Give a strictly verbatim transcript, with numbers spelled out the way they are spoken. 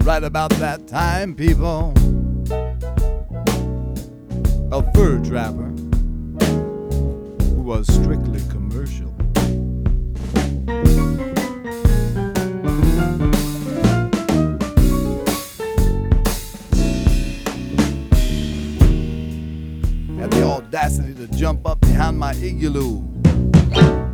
Right about that time, people, a fur trapper who was strictly commercial had the audacity to jump up behind my igloo